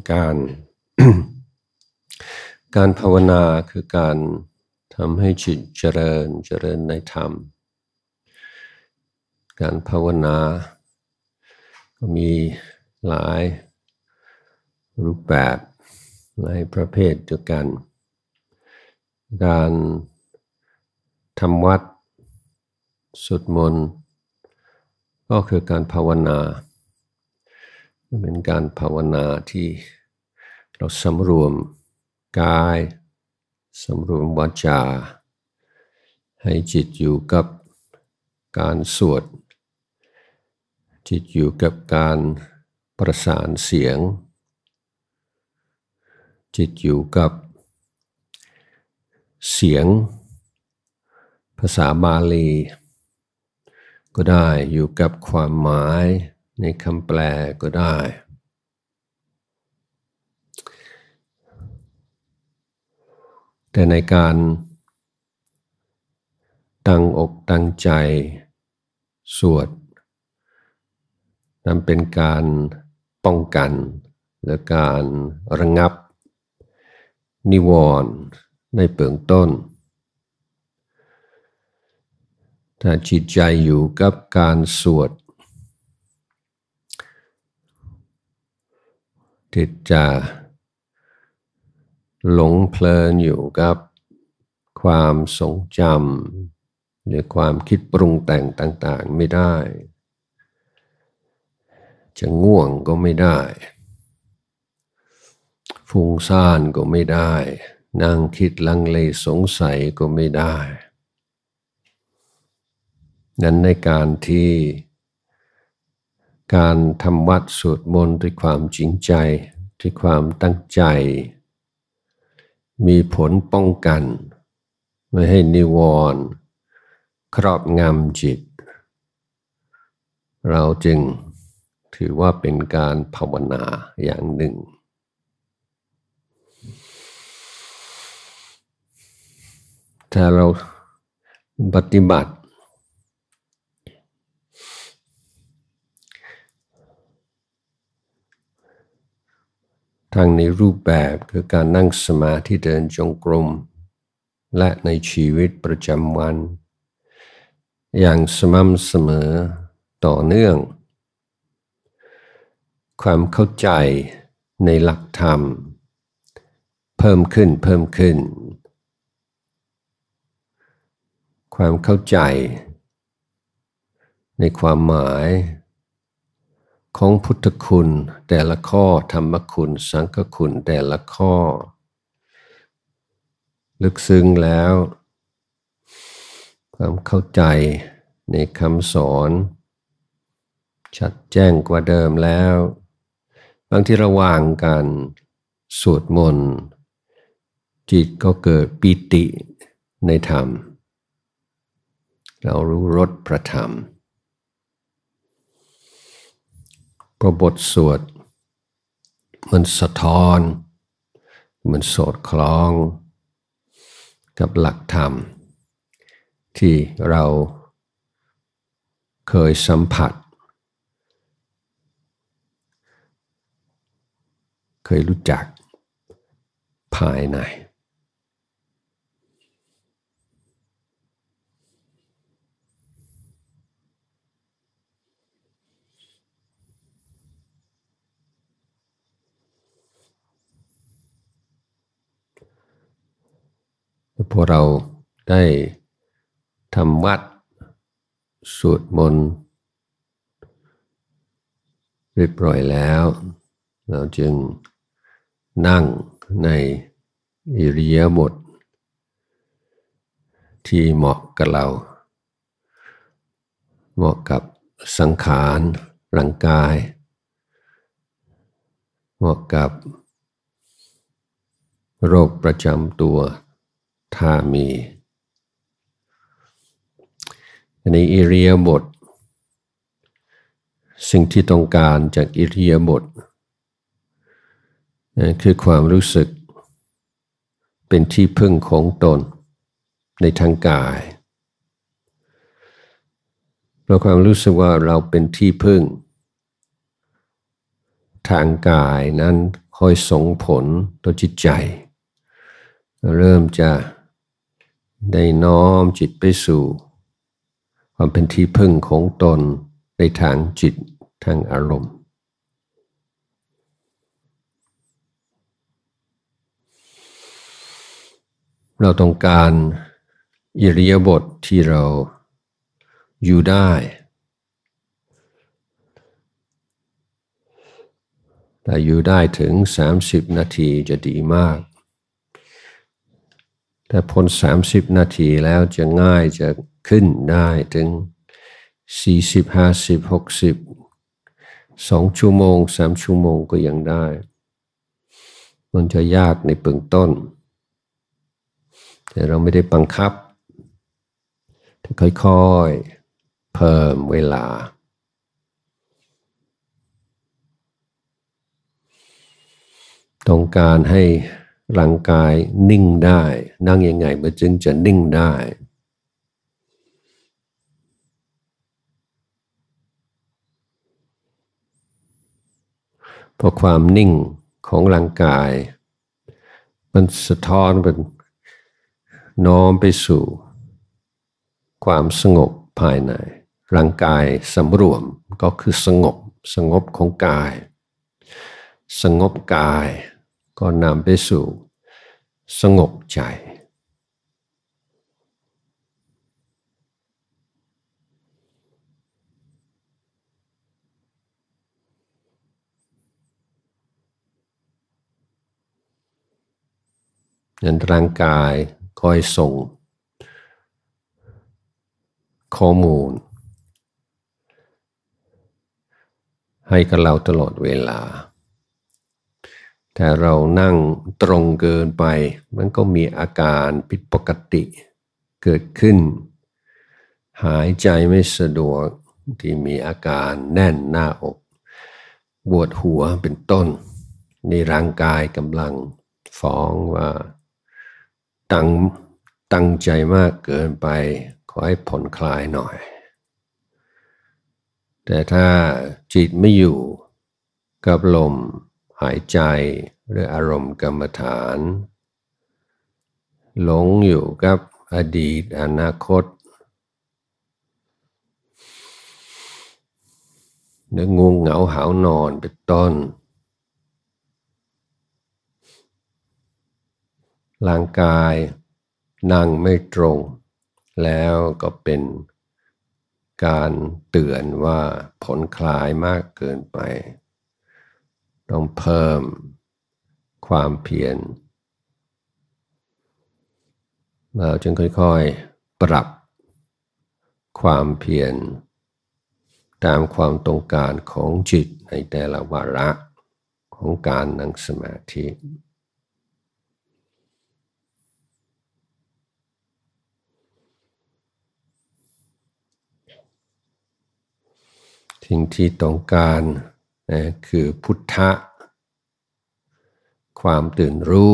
การ การภาวนาคือการทำให้จิตเจริญในธรรมการภาวนาก็มีหลายรูปแบบหลายประเภทด้วยกันการทำวัดสวดมนต์ก็คือการภาวนาเป็นการภาวนาที่เราสำรวมกายสำรวมวาจาให้จิตอยู่กับการสวดจิตอยู่กับการประสานเสียงจิตอยู่กับเสียงภาษาบาลีก็ได้อยู่กับความหมายในคำแปลก็ได้แต่ในการตั้งอกตั้งใจสวดนั้นเป็นการป้องกันและการระงับนิวรณ์ในเบื้องต้นถ้าจิตใจอยู่กับการสวดจิตจะหลงเพลินอยู่กับความทรงจำหรือความคิดปรุงแต่งต่างๆไม่ได้จะง่วงก็ไม่ได้ฟุ้งซ่านก็ไม่ได้นั่งคิดลังเลสงสัยก็ไม่ได้นั้นในการที่การทำวัดสวดมนต์ด้วยความจริงใจด้วยความตั้งใจมีผลป้องกันไม่ให้นิวรณ์ครอบงำจิตเราจึงถือว่าเป็นการภาวนาอย่างหนึ่งถ้าเราปฏิบัติทั้งในรูปแบบคือการนั่งสมาธิเดินจงกรมและในชีวิตประจำวันอย่างสม่ำเสมอต่อเนื่องความเข้าใจในหลักธรรมเพิ่มขึ้นความเข้าใจในความหมายของพุทธคุณแต่ละข้อธรรมคุณสังฆคุณแต่ละข้อลึกซึ้งแล้วความเข้าใจในคำสอนชัดแจ้งกว่าเดิมแล้วบางทีระหว่างการสวดมนต์จิตก็เกิดปิติในธรรมเรารู้รสพระธรรมพอบทสวดมันสะท้อนมันสอดคล้องกับหลักธรรมที่เราเคยสัมผัสเคยรู้จักภายในพอเราได้ทำวัดสวดมนต์เรียบร้อยแล้วเราจึงนั่งในอิริยาบถที่เหมาะกับเราเหมาะกับสังขารร่างกายเหมาะกับโรคประจำตัวถ้ามีในอิริยาบถสิ่งที่ต้องการจากอิริยาบถคือความรู้สึกเป็นที่พึ่งของตนในทางกายเพราะความรู้สึกว่าเราเป็นที่พึ่งทางกายนั้นคอยส่งผลต่อจิตใจเริ่มจะได้น้อมจิตไปสู่ความเป็นที่พึ่งของตนในทางจิตทางอารมณ์เราต้องการอิริยาบถที่เราอยู่ได้แต่อยู่ได้ถึง30 นาทีจะดีมากแต่พ้น30 นาทีแล้วจะง่ายจะขึ้นได้ถึง40 50 60 2 ชั่วโมง3 ชั่วโมงก็ยังได้มันจะยากในเบื้องต้นแต่เราไม่ได้บังคับค่อยๆเพิ่มเวลาต้องการให้ร่างกายนิ่งได้นั่งยังไงมันจึงจะนิ่งได้เพราะความนิ่งของร่างกายมันสะท้อนเป็นน้อมไปสู่ความสงบภายในร่างกายสำรวมก็คือสงบของกายสงบกายก็นำไปสู่สงบใจนั้นร่างกายคอยส่งข้อมูลให้กับเราตลอดเวลาแต่เรานั่งตรงเกินไปมันก็มีอาการผิดปกติเกิดขึ้นหายใจไม่สะดวกที่มีอาการแน่นหน้าอกปวดหัวเป็นต้นในร่างกายกำลังฟ้องว่าตั้งใจมากเกินไปขอให้ผ่อนคลายหน่อยแต่ถ้าจิตไม่อยู่กับลมหายใจหรืออารมณ์กรรมฐานหลงอยู่กับอดีตอนาคตหรือง่วงเหงาหาวนอนเป็นต้นร่างกายนั่งไม่ตรงแล้วก็เป็นการเตือนว่าผ่อนคลายมากเกินไปต้องเพิ่มความเพียรเราจึงค่อยๆปรับความเพียรตามความต้องการของจิตในแต่ละวาระของการนั่งสมาธิสิ่งที่ต้องการคือพุทธะความตื่นรู้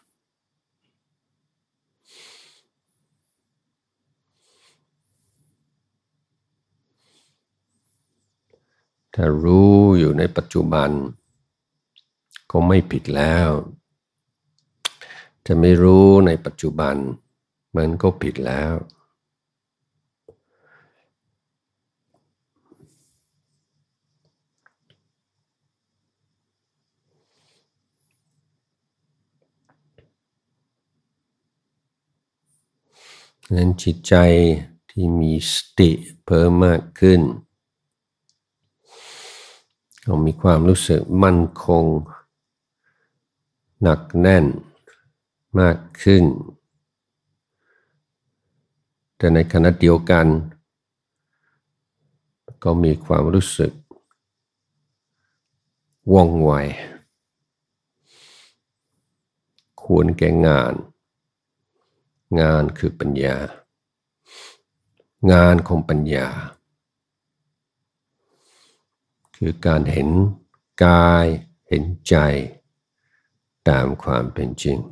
ถ้ารู้อยู่ในปัจจุบันก็ไม่ผิดแล้วจะไม่รู้ในปัจจุบันมันก็ผิดแล้วนั้นจิตใจที่มีสติเพิ่มมากขึ้นเรามีความรู้สึกมั่นคงหนักแน่นมากขึ้นแต่ในขณะเดียวกันก็มีความรู้สึกว่องไวควรแก่งานคือปัญญางานของปัญญาคือการเห็นกายเห็นใจตามความเป็นจริง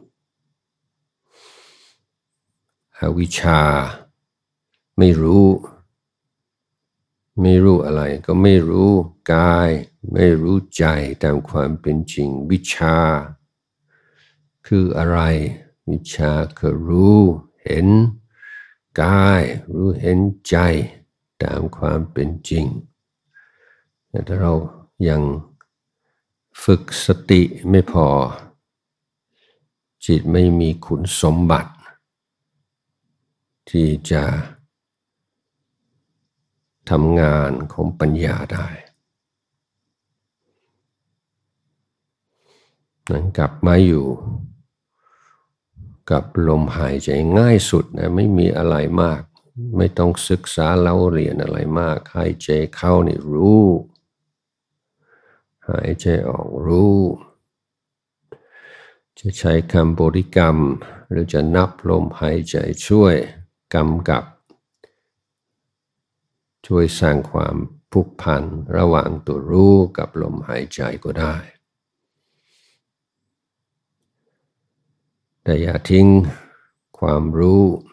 อวิชชาไม่รู้อะไรก็ไม่รู้กายไม่รู้ใจตามความเป็นจริงวิชาคืออะไรวิชาคือรู้เห็นกายรู้เห็นใจตามความเป็นจริงแต่เรายังฝึกสติไม่พอจิตไม่มีคุณสมบัติที่จะทำงานของปัญญาได้นั้นกลับมาอยู่กับลมหายใจง่ายสุดนะไม่มีอะไรมากไม่ต้องศึกษาเล่าเรียนอะไรมากหายใจเข้านี่รู้หายใจออกรู้จะใช้คำบริกรรมหรือจะนับลมหายใจช่วยกำกับช่วยสร้างความผูกพันระหว่างตัวรู้กับลมหายใจก็ได้แต่อย่าทิ้งความรู้